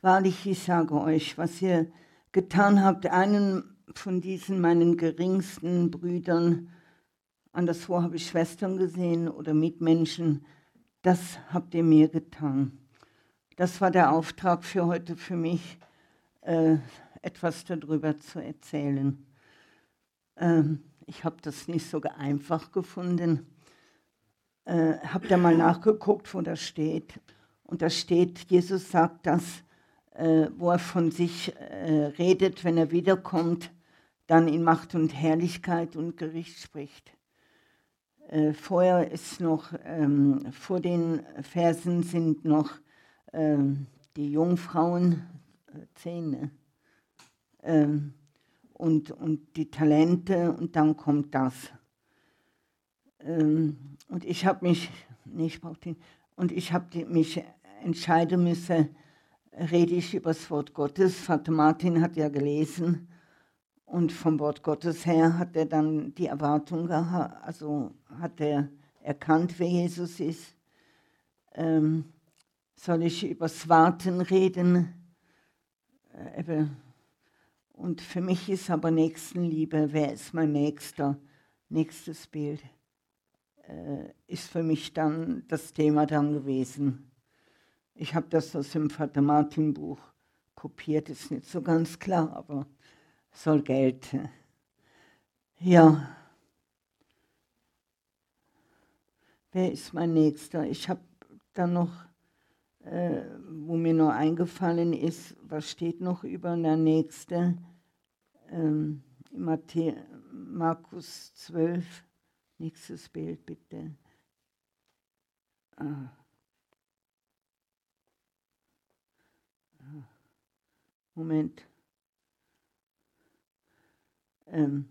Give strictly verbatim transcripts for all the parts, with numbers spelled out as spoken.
Wahrlich, ich sage euch, was ihr getan habt, einen von diesen meinen geringsten Brüdern, anderswo habe ich Schwestern gesehen oder Mitmenschen, das habt ihr mir getan. Das war der Auftrag für heute für mich, äh, etwas darüber zu erzählen. Ähm, ich habe das nicht so einfach gefunden. Äh, habe da mal nachgeguckt, wo das steht. Und da steht, Jesus sagt das, äh, wo er von sich äh, redet, wenn er wiederkommt, dann in Macht und Herrlichkeit und Gericht spricht. Äh, vorher ist noch, ähm, vor den Versen sind noch ähm, die Jungfrauen, äh, zehn, ne? ähm, und, und die Talente und dann kommt das. Ähm, und ich habe mich, nee, ich brauch den, und ich habe mich entscheiden müssen, rede ich über das Wort Gottes. Vater Martin hat ja gelesen und vom Wort Gottes her hat er dann die Erwartung gehabt, also hat er erkannt, wer Jesus ist. Ähm, soll ich über das Warten reden? Äh, und für mich ist aber Nächstenliebe, wer ist mein Nächster? Nächstes Bild äh, ist für mich dann das Thema dann gewesen. Ich habe das aus dem Vater Martin Buch kopiert, ist nicht so ganz klar, aber soll gelten. Ja. Wer ist mein Nächster? Ich habe dann noch, äh, wo mir noch eingefallen ist, was steht noch über der Nächste? Ähm, Matthä Markus zwölf, nächstes Bild bitte. Ah. Moment. Ähm.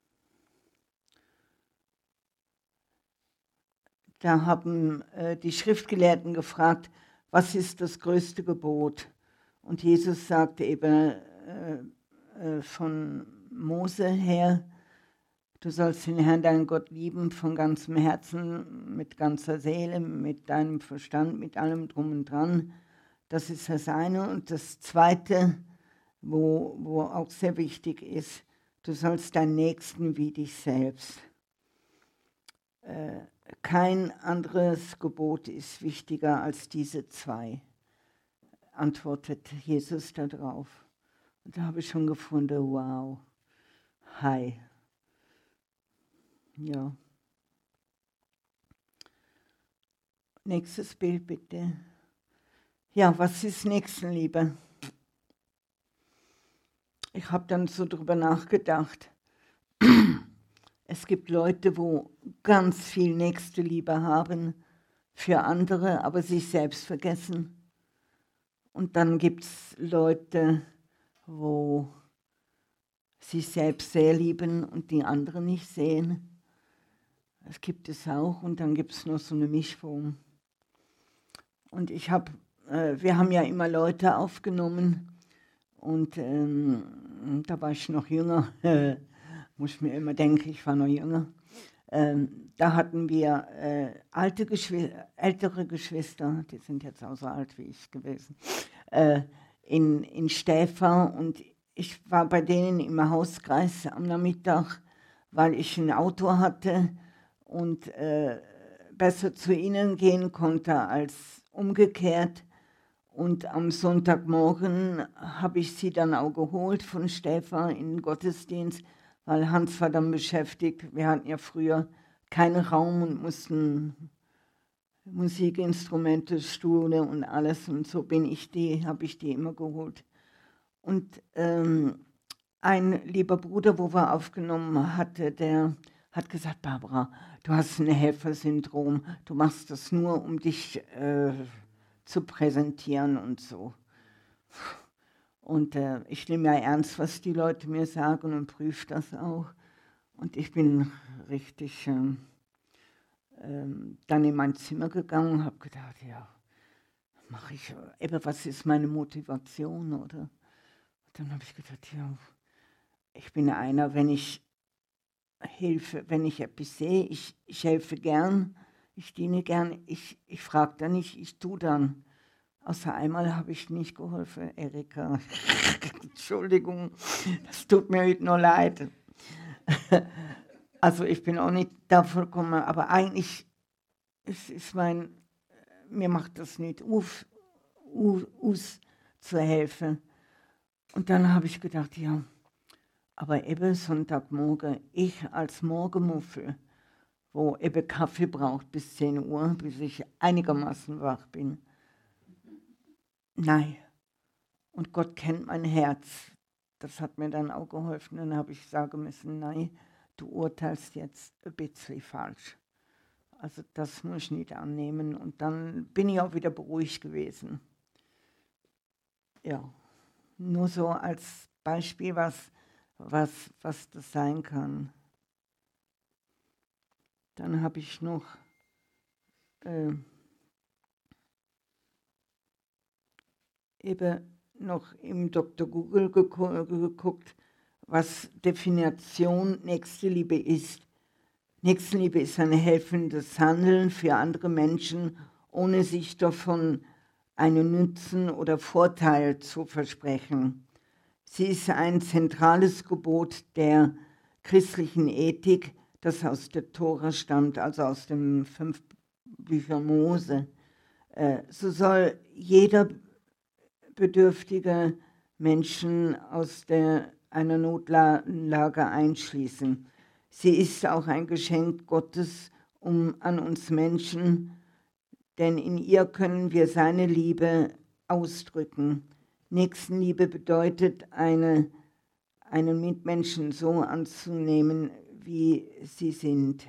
Da haben äh, die Schriftgelehrten gefragt, was ist das größte Gebot? Und Jesus sagte eben äh, äh, von Mose her, du sollst den Herrn, deinen Gott lieben von ganzem Herzen, mit ganzer Seele, mit deinem Verstand, mit allem drum und dran. Das ist das eine. Und das zweite, wo, wo auch sehr wichtig ist, du sollst deinen Nächsten wie dich selbst. Äh, kein anderes Gebot ist wichtiger als diese zwei, antwortet Jesus darauf. Und da habe ich schon gefunden, wow, hi. Ja. Nächstes Bild bitte. Ja, was ist Nächstenliebe? Ich habe dann so drüber nachgedacht. Es gibt Leute, wo ganz viel Nächstenliebe haben für andere, aber sich selbst vergessen. Und dann gibt es Leute, wo sich selbst sehr lieben und die anderen nicht sehen. Das gibt es auch. Und dann gibt es noch so eine Mischform. Und ich habe, äh, wir haben ja immer Leute aufgenommen. Und ähm, da war ich noch jünger. Muss ich mir immer denken, ich war noch jünger. Ähm, da hatten wir äh, alte Geschw ältere Geschwister, die sind jetzt auch so alt wie ich gewesen, äh, in, in Stäfa, und ich war bei denen im Hauskreis am Nachmittag, weil ich ein Auto hatte und äh, besser zu ihnen gehen konnte als umgekehrt. Und am Sonntagmorgen habe ich sie dann auch geholt von Stäfa in den Gottesdienst, weil Hans war dann beschäftigt. Wir hatten ja früher keinen Raum und mussten Musikinstrumente, Stühle und alles. Und so bin ich die, habe ich die immer geholt. Und ähm, ein lieber Bruder, wo wir aufgenommen hatte, der hat gesagt, Barbara, du hast ein Helfersyndrom. Du machst das nur, um dich äh, zu präsentieren und so. Und äh, ich nehme ja ernst, was die Leute mir sagen und prüfe das auch. Und ich bin richtig ähm, ähm, dann in mein Zimmer gegangen und habe gedacht, ja, mache ich, eben, was ist meine Motivation, oder? Und dann habe ich gedacht, ja, ich bin einer, wenn ich helfe, wenn ich etwas sehe, ich, ich helfe gern, ich diene gern, ich, ich frage dann nicht, ich tue dann. Außer einmal habe ich nicht geholfen, Erika. Entschuldigung, das tut mir heute nur leid. Also ich bin auch nicht da vollkommen, aber eigentlich ist, ist mein, mir macht das nicht auf, aus zu helfen. Und dann habe ich gedacht, ja, aber eben Sonntagmorgen, ich als Morgenmuffel, wo eben Kaffee braucht bis zehn Uhr, bis ich einigermaßen wach bin. Nein. Und Gott kennt mein Herz. Das hat mir dann auch geholfen. Dann habe ich sagen müssen, nein, du urteilst jetzt ein bisschen falsch. Also das muss ich nicht annehmen. Und dann bin ich auch wieder beruhigt gewesen. Ja, nur so als Beispiel, was, was, was das sein kann. Dann habe ich noch äh, eben noch im Doktor Google geguckt, was Definition Nächstenliebe ist. Nächstenliebe ist ein helfendes Handeln für andere Menschen, ohne sich davon einen Nutzen oder Vorteil zu versprechen. Sie ist ein zentrales Gebot der christlichen Ethik, das aus der Tora stammt, also aus den fünf Büchern Mose. So soll jeder bedürftige Menschen aus der, einer Notlage einschließen. Sie ist auch ein Geschenk Gottes um, an uns Menschen, denn in ihr können wir seine Liebe ausdrücken. Nächstenliebe bedeutet, eine, einen Mitmenschen so anzunehmen, wie sie sind.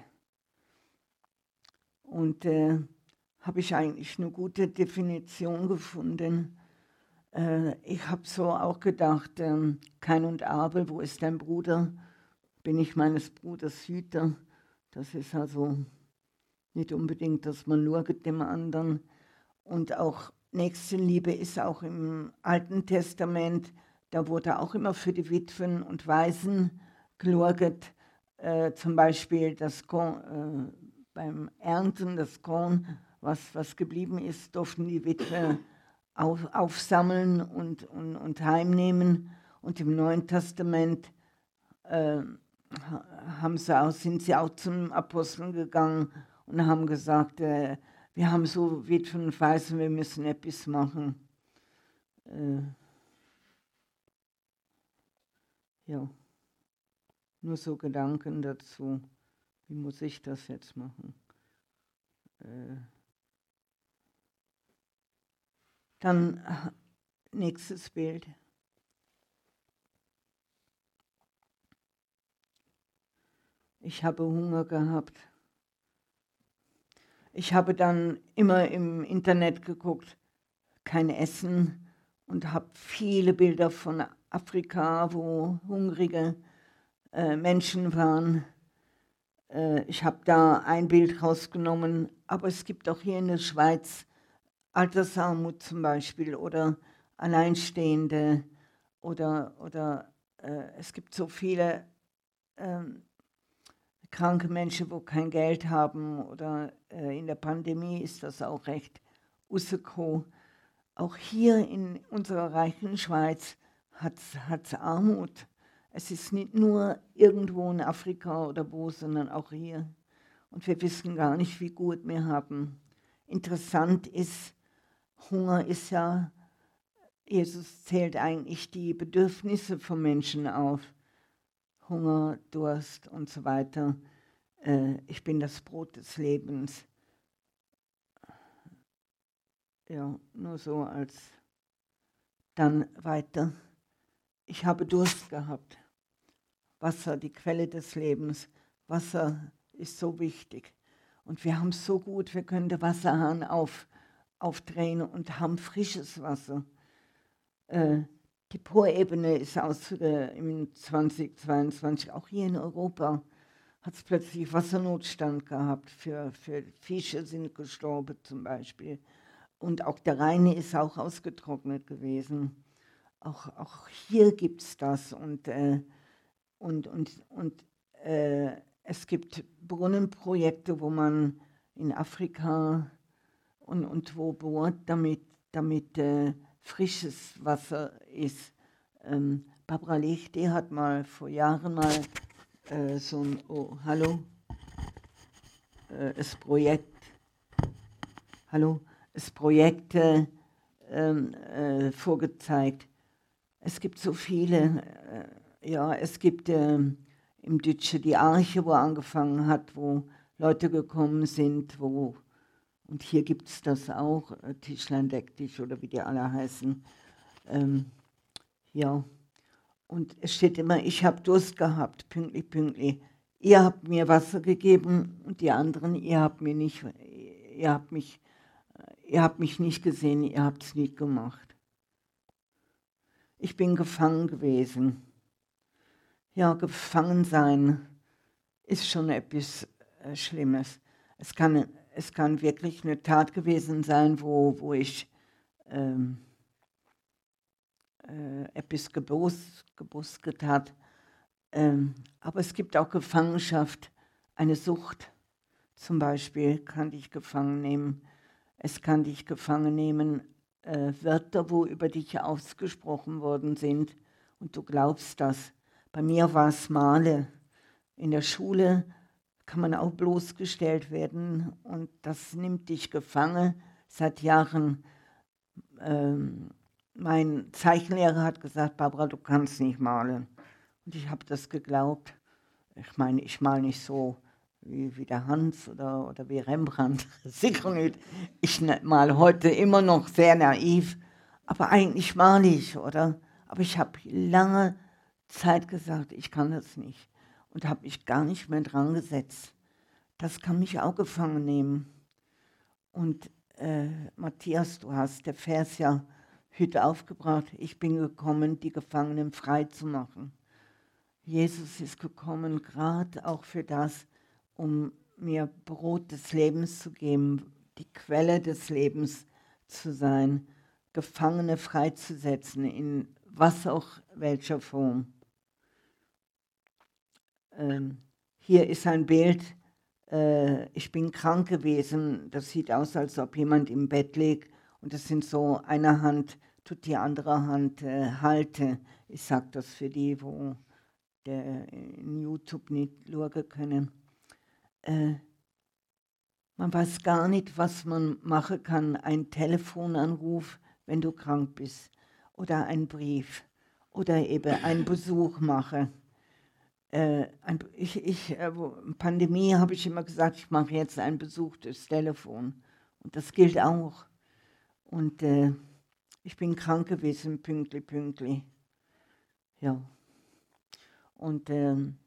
Und äh, habe ich eigentlich eine gute Definition gefunden. Äh, ich habe so auch gedacht, äh, Kain und Abel, wo ist dein Bruder? Bin ich meines Bruders Hüter? Das ist also nicht unbedingt, dass man schaut dem anderen. Und auch Nächstenliebe ist auch im Alten Testament, da wurde auch immer für die Witwen und Waisen geschaut. Äh, zum Beispiel das Korn, äh, beim Ernten, das Korn, was, was geblieben ist, durften die Witwe auf, aufsammeln und, und, und heimnehmen. Und im Neuen Testament äh, haben sie auch, sind sie auch zum Aposteln gegangen und haben gesagt, äh, wir haben so Witwen und Waisen, wir müssen etwas machen. Äh, ja, nur so Gedanken dazu. Wie muss ich das jetzt machen? Äh, dann nächstes Bild. Ich habe Hunger gehabt. Ich habe dann immer im Internet geguckt, kein Essen, und habe viele Bilder von Afrika, wo hungrige äh, Menschen waren. Äh, ich habe da ein Bild rausgenommen, aber es gibt auch hier in der Schweiz Altersarmut zum Beispiel oder Alleinstehende oder, oder äh, es gibt so viele äh, kranke Menschen, wo kein Geld haben, oder äh, in der Pandemie ist das auch recht rausgekommen. Auch hier in unserer reichen Schweiz hat es Armut. Es ist nicht nur irgendwo in Afrika oder wo, sondern auch hier. Und wir wissen gar nicht, wie gut wir haben. Interessant ist, Hunger ist ja, Jesus zählt eigentlich die Bedürfnisse von Menschen auf. Hunger, Durst und so weiter. Äh, ich bin das Brot des Lebens. Ja, nur so als dann weiter. Ich habe Durst gehabt. Wasser, die Quelle des Lebens. Wasser ist so wichtig. Und wir haben es so gut, wir können den Wasserhahn auf, aufdrehen und haben frisches Wasser. Äh, die Poebene ist aus äh, im zweitausendzweiundzwanzig, auch hier in Europa, hat es plötzlich Wassernotstand gehabt. Für, für Fische sind gestorben zum Beispiel. Und auch der Rhein ist auch ausgetrocknet gewesen. Auch, auch hier gibt es das. Und, äh, und, und, und äh, es gibt Brunnenprojekte, wo man in Afrika und, und wo bohrt, damit, damit äh, frisches Wasser ist. Ähm, Barbara Lichty hat mal vor Jahren mal äh, so ein, oh, hallo, äh, das Projekt, hallo, das Projekt äh, äh, vorgezeigt. Es gibt so viele, äh, ja, es gibt äh, im Dütsche die Arche, wo angefangen hat, wo Leute gekommen sind, wo, und hier gibt es das auch, äh, Tischlein deck dich oder wie die alle heißen. Ähm, ja, und es steht immer, ich habe Durst gehabt, pünktlich, pünktlich. Ihr habt mir Wasser gegeben und die anderen, ihr habt mir nicht, ihr habt mich, ihr habt mich nicht gesehen, ihr habt es nicht gemacht. Ich bin gefangen gewesen. Ja, gefangen sein ist schon etwas äh, Schlimmes. Es kann, es kann wirklich eine Tat gewesen sein, wo, wo ich ähm, äh, etwas gebus, gebusket hat. Ähm, aber es gibt auch Gefangenschaft, eine Sucht zum Beispiel kann dich gefangen nehmen. Es kann dich gefangen nehmen, äh, Wörter, wo über dich ausgesprochen worden sind und du glaubst das. Bei mir war es Male. In der Schule kann man auch bloßgestellt werden und das nimmt dich gefangen seit Jahren. Ähm, mein Zeichenlehrer hat gesagt, Barbara, du kannst nicht malen. Und ich habe das geglaubt. Ich meine, ich male nicht so wie, wie der Hans oder, oder wie Rembrandt, sicher nicht. Ich male heute immer noch sehr naiv, aber eigentlich male ich, oder? Aber ich habe lange Zeit gesagt, ich kann das nicht und habe mich gar nicht mehr dran gesetzt. Das kann mich auch gefangen nehmen. Und äh, Matthias, du hast der Vers ja heute aufgebracht, ich bin gekommen, die Gefangenen frei zu machen. Jesus ist gekommen, gerade auch für das, um mir Brot des Lebens zu geben, die Quelle des Lebens zu sein, Gefangene freizusetzen, in was auch welcher Form. Ähm, hier ist ein Bild, äh, ich bin krank gewesen, das sieht aus, als ob jemand im Bett liegt und das sind so, eine Hand tut die andere Hand äh, halte. Ich sage das für die, wo der in YouTube nicht schauen können. Äh, man weiß gar nicht, was man machen kann. Ein Telefonanruf, wenn du krank bist, oder ein Brief, oder eben ein Besuch machen. Äh, ein, ich, ich, äh, Pandemie habe ich immer gesagt, ich mache jetzt einen Besuch durchs Telefon. Und das gilt auch. Und äh, ich bin krank gewesen, pünktlich, pünktlich. Ja. Und ähm,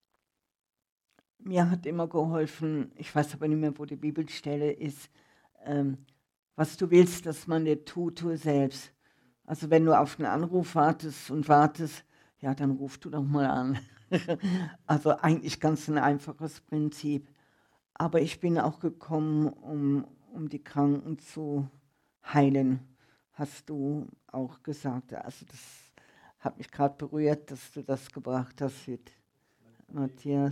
mir hat immer geholfen, ich weiß aber nicht mehr, wo die Bibelstelle ist, ähm, was du willst, dass man dir tut, tue selbst. Also wenn du auf einen Anruf wartest und wartest, ja, dann ruf du doch mal an. Also eigentlich ganz ein einfaches Prinzip. Aber ich bin auch gekommen, um, um die Kranken zu heilen, hast du auch gesagt. Also das hat mich gerade berührt, dass du das gebracht hast, Matthias.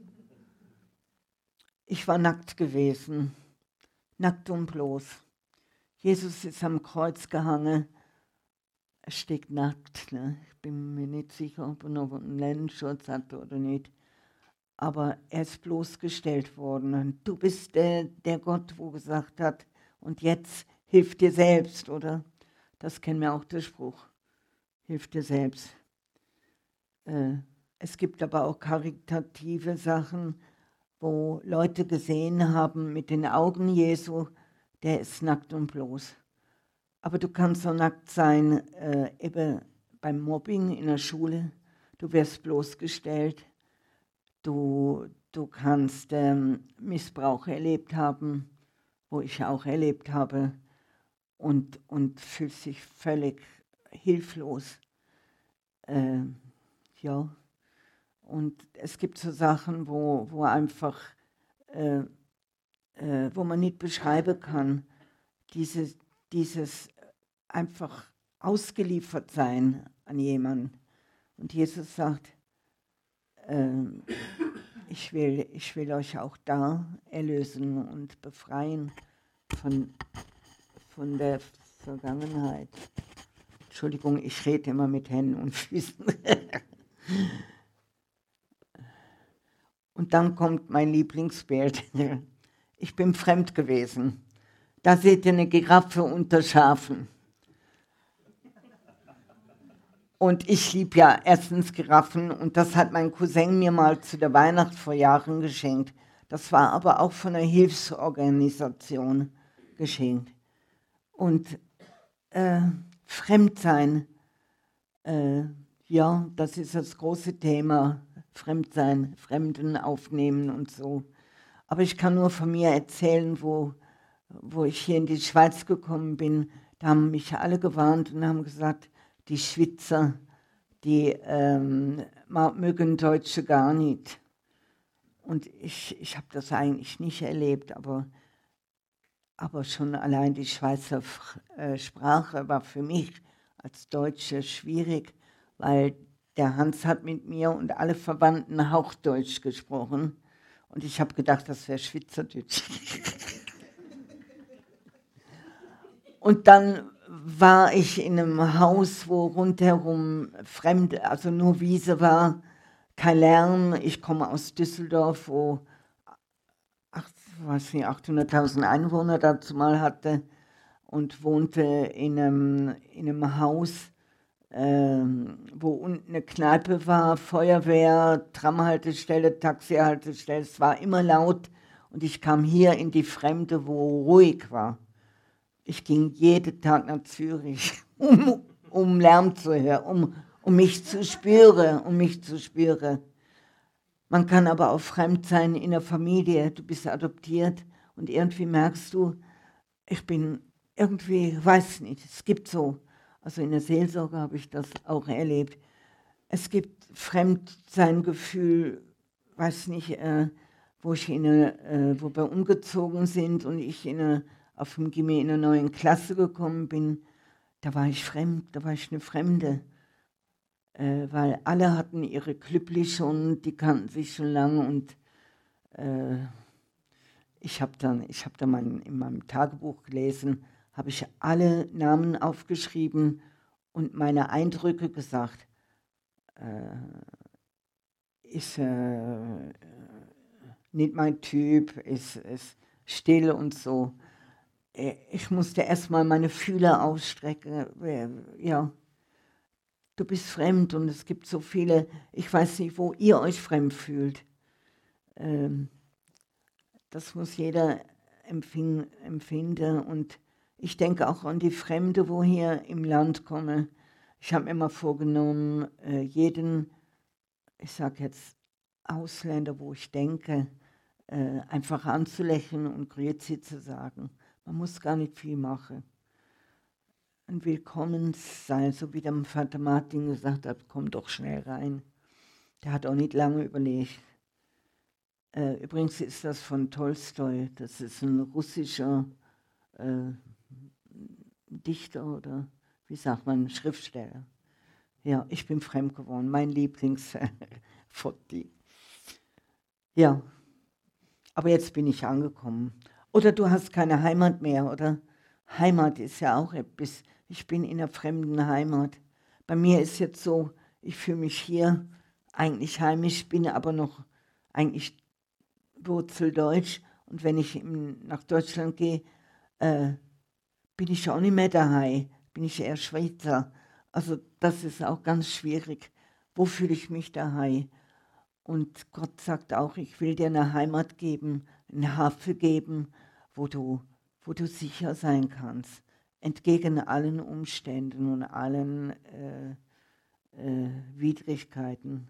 Ich war nackt gewesen, nackt und bloß. Jesus ist am Kreuz gehangen, er steht nackt. Ne? Ich bin mir nicht sicher, ob er noch einen Lendenschutz hatte oder nicht. Aber er ist bloßgestellt worden. Und du bist der, der Gott, wo gesagt hat, und jetzt hilf dir selbst, oder? Das kennen wir auch, der Spruch. Hilf dir selbst. Äh, es gibt aber auch karitative Sachen, wo Leute gesehen haben mit den Augen Jesu, der ist nackt und bloß. Aber du kannst so nackt sein, äh, eben beim Mobbing in der Schule, du wirst bloßgestellt, du, du kannst ähm, Missbrauch erlebt haben, wo ich auch erlebt habe, und, und fühlst dich völlig hilflos. Äh, ja. Und es gibt so Sachen, wo, wo einfach, äh, äh, wo man nicht beschreiben kann, dieses, dieses einfach ausgeliefert sein an jemanden. Und Jesus sagt, äh, ich will, ich will euch auch da erlösen und befreien von, von der Vergangenheit. Entschuldigung, ich rede immer mit Händen und Füßen. Und dann kommt mein Lieblingsbild. Ich bin fremd gewesen. Da seht ihr eine Giraffe unter Schafen. Und ich liebe ja erstens Giraffen und das hat mein Cousin mir mal zu der Weihnacht vor Jahren geschenkt. Das war aber auch von einer Hilfsorganisation geschenkt. Und äh, Fremdsein, äh, ja, das ist das große Thema. Fremdsein, Fremden aufnehmen und so. Aber ich kann nur von mir erzählen, wo, wo ich hier in die Schweiz gekommen bin. Da haben mich alle gewarnt und haben gesagt, die Schweizer, die ähm, mögen Deutsche gar nicht. Und ich, ich habe das eigentlich nicht erlebt, aber, aber schon allein die Schweizer äh, Sprache war für mich als Deutsche schwierig, weil der Hans hat mit mir und alle Verwandten Hauchdeutsch gesprochen. Und ich habe gedacht, das wäre Schweizerdeutsch. Und dann war ich in einem Haus, wo rundherum Fremde, also nur Wiese war, kein Lärm. Ich komme aus Düsseldorf, wo achthunderttausend Einwohner dazu mal hatte und wohnte in einem, in einem Haus, ähm, wo unten eine Kneipe war, Feuerwehr, Tramhaltestelle, Taxihaltestelle. Es war immer laut und ich kam hier in die Fremde, wo ruhig war. Ich ging jeden Tag nach Zürich, um, um Lärm zu hören, um, um mich zu spüren, um mich zu spüren. Man kann aber auch fremd sein in der Familie. Du bist adoptiert und irgendwie merkst du, ich bin irgendwie, weiß nicht, es gibt so, also in der Seelsorge habe ich das auch erlebt. Es gibt Fremdsein-Gefühl, weiß nicht, äh, wo ich in eine, äh, wo wir umgezogen sind und ich in eine auf dem Gimmi in einer neuen Klasse gekommen bin, da war ich fremd, da war ich eine Fremde. Äh, weil alle hatten ihre Klüppli schon, die kannten sich schon lange und äh, ich habe dann, ich habe dann mein, in meinem Tagebuch gelesen, habe ich alle Namen aufgeschrieben und meine Eindrücke gesagt. Äh, ist äh, nicht mein Typ, ist, ist still und so. Ich musste erstmal meine Fühler ausstrecken. Ja, du bist fremd und es gibt so viele, ich weiß nicht, wo ihr euch fremd fühlt. Ähm, das muss jeder empfing, empfinden und ich denke auch an die Fremde, wo hier im Land komme. Ich habe mir mal vorgenommen, jeden, ich sage jetzt Ausländer, wo ich denke, einfach anzulächeln und Grüezi zu sagen. Man muss gar nicht viel machen. Ein Willkommenssein, so wie der Vater Martin gesagt hat, komm doch schnell rein. Der hat auch nicht lange überlegt. Äh, übrigens ist das von Tolstoi, das ist ein russischer äh, Dichter oder wie sagt man, Schriftsteller. Ja, ich bin fremd geworden, mein Lieblingsfoti. Ja, aber jetzt bin ich angekommen. Oder du hast keine Heimat mehr, oder? Heimat ist ja auch etwas. Ich bin in einer fremden Heimat. Bei mir ist jetzt so, ich fühle mich hier eigentlich heimisch, bin aber noch eigentlich wurzeldeutsch. Und wenn ich in, nach Deutschland gehe, äh, bin ich auch nicht mehr daheim, bin ich eher Schweizer. Also das ist auch ganz schwierig. Wo fühle ich mich daheim? Und Gott sagt auch, ich will dir eine Heimat geben, einen Hafen geben, wo du, wo du sicher sein kannst, entgegen allen Umständen und allen äh, äh, Widrigkeiten.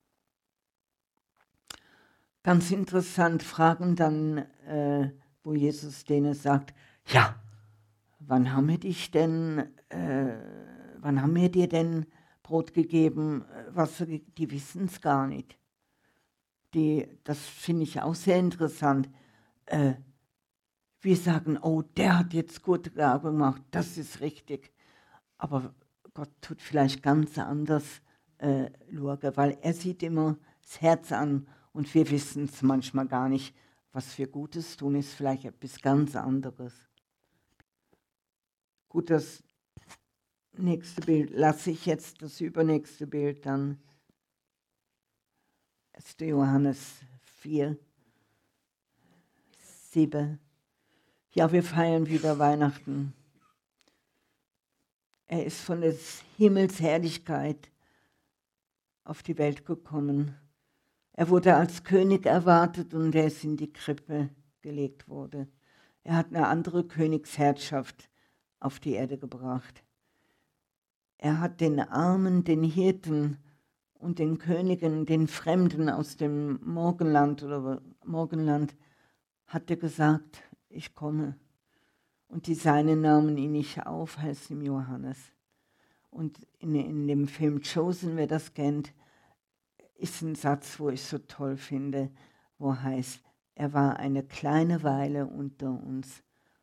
Ganz interessant, fragen dann, äh, wo Jesus denen sagt, ja, wann haben wir dich denn, äh, wann haben wir dir denn Brot gegeben, Wasser, die wissen es gar nicht. Die, das finde ich auch sehr interessant. Äh, wir sagen, oh, der hat jetzt gute Gabe gemacht, das ist richtig. Aber Gott tut vielleicht ganz anders äh, schauen, weil er sieht immer das Herz an und wir wissen es manchmal gar nicht, was wir Gutes tun, ist vielleicht etwas ganz anderes. Gut, das nächste Bild lasse ich jetzt, das übernächste Bild dann. erster Johannes vier, sieben. Ja, wir feiern wieder Weihnachten. Er ist von des Himmels Herrlichkeit auf die Welt gekommen. Er wurde als König erwartet und er ist in die Krippe gelegt worden. Er hat eine andere Königsherrschaft auf die Erde gebracht. Er hat den Armen, den Hirten und den Königen, den Fremden aus dem Morgenland oder Morgenland, hat er gesagt, ich komme. Und die Seinen nahmen ihn nicht auf, heißt im Johannes. Und in, in dem Film Chosen, wer das kennt, ist ein Satz, wo ich so toll finde, wo heißt, er war eine kleine Weile unter uns.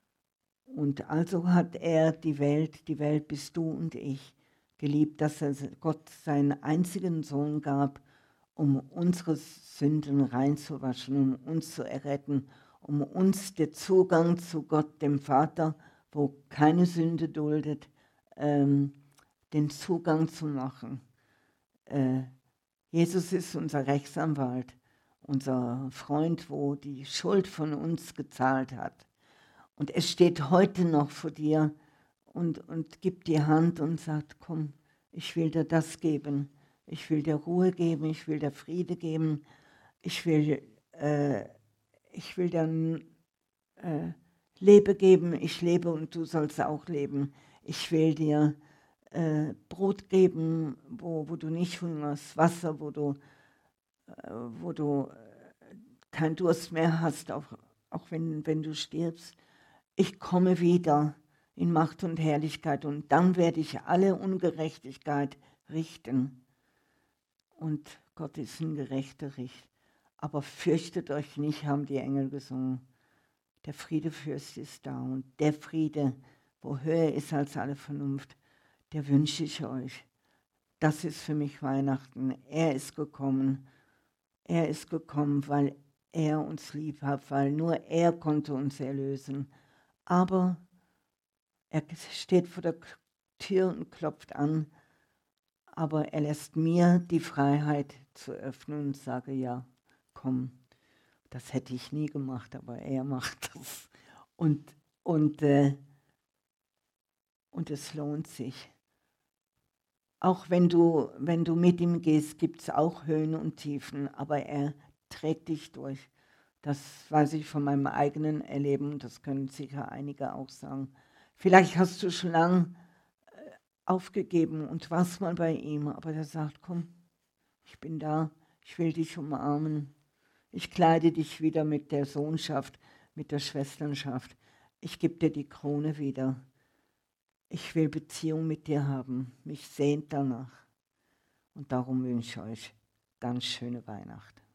Und also hat er die Welt, die Welt bist du und ich, geliebt, dass er Gott seinen einzigen Sohn gab, um unsere Sünden reinzuwaschen, um uns zu erretten, um uns den Zugang zu Gott, dem Vater, wo keine Sünde duldet, ähm, den Zugang zu machen. Äh, Jesus ist unser Rechtsanwalt, unser Freund, wo die Schuld von uns gezahlt hat. Und es steht heute noch vor dir und, und gibt die Hand und sagt, komm, ich will dir das geben. Ich will dir Ruhe geben, ich will dir Friede geben, ich will, äh, ich will dir äh, Lebe geben, ich lebe und du sollst auch leben. Ich will dir äh, Brot geben, wo, wo du nicht hungerst, Wasser, wo du, äh, wo du äh, keinen Durst mehr hast, auch, auch wenn, wenn du stirbst. Ich komme wieder in Macht und Herrlichkeit und dann werde ich alle Ungerechtigkeit richten. Und Gott ist ein gerechter Richter. Aber fürchtet euch nicht, haben die Engel gesungen. Der Friedefürst ist da und der Friede, wo höher ist als alle Vernunft, der wünsche ich euch. Das ist für mich Weihnachten. Er ist gekommen. Er ist gekommen, weil er uns lieb hat, weil nur er konnte uns erlösen. Aber er steht vor der Tür und klopft an, aber er lässt mir die Freiheit zu öffnen und sage, ja, komm, das hätte ich nie gemacht, aber er macht das. Und, und, äh, und es lohnt sich. Auch wenn du, wenn du mit ihm gehst, gibt es auch Höhen und Tiefen, aber er trägt dich durch. Das weiß ich von meinem eigenen Erleben, das können sicher einige auch sagen. Vielleicht hast du schon lange aufgegeben und warst mal bei ihm, aber er sagt, komm, ich bin da, ich will dich umarmen. Ich kleide dich wieder mit der Sohnschaft, mit der Schwesternschaft. Ich gebe dir die Krone wieder. Ich will Beziehung mit dir haben. Mich sehnt danach. Und darum wünsche ich euch ganz schöne Weihnachten.